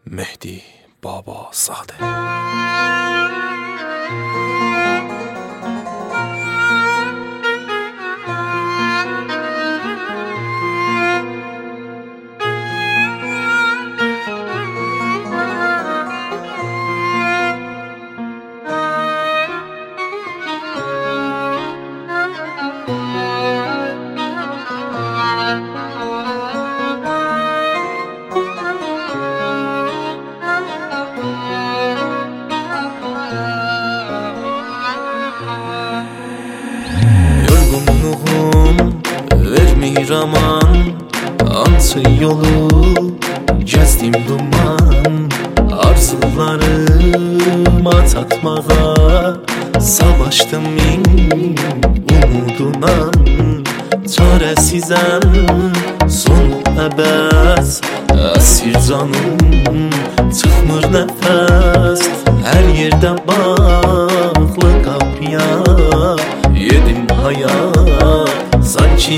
Mehdi Babazadə. Vermir aman, ansız yolu gezdim duman. Arzularıma tatmağa savaştım min umudunan. Çaresizem sonu əbəs, əsir canım çıxmır nəfəs. Hər yerdə bağlı qapıya yedim hayat sanki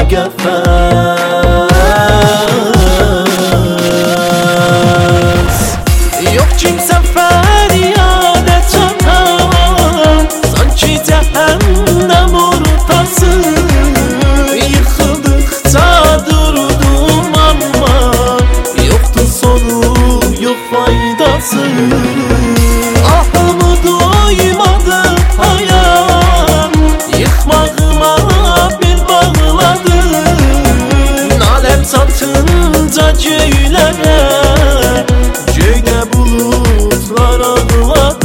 qəfəs. Yok kimsə fəryada çatan, sanki cəhənnəm ortası. Yıxıldıqca durdum amma yoktu sonu, yok faydası. Ahımı doymadı hayat, yıkmağıma bir bağladı. Naləm çatınca göylərə, göydə bulutlar ağladı.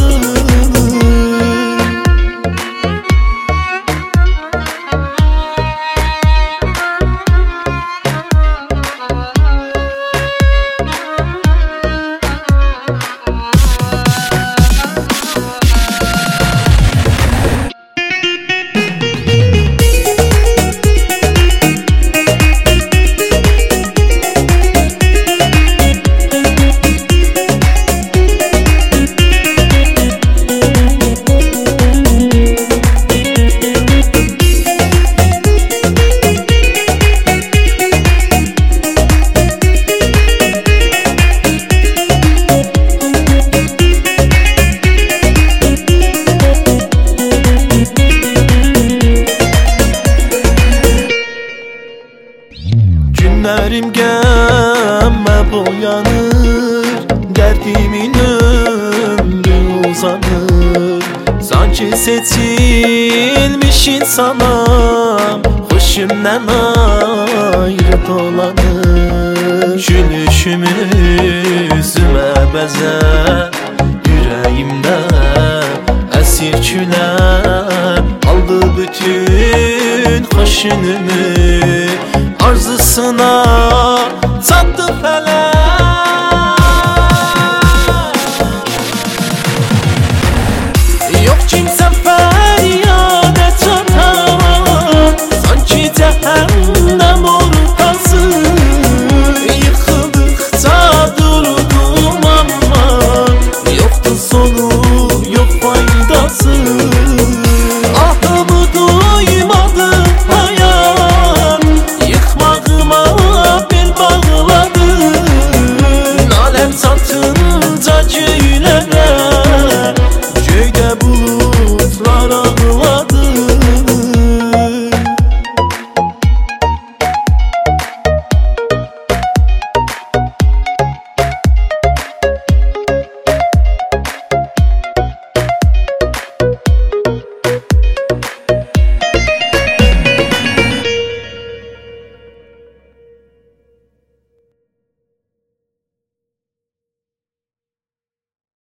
Günlərim qəmmə boyanır, dərdimin ömrü uzanır. Sanki seçilmiş insanam, xoşumdan ayrı dolanır. Gülüşümü üzümə bəzər, ürəyimdə əsir külər. Aldı bütün xoşunumü, arzusuna çatdı fələk.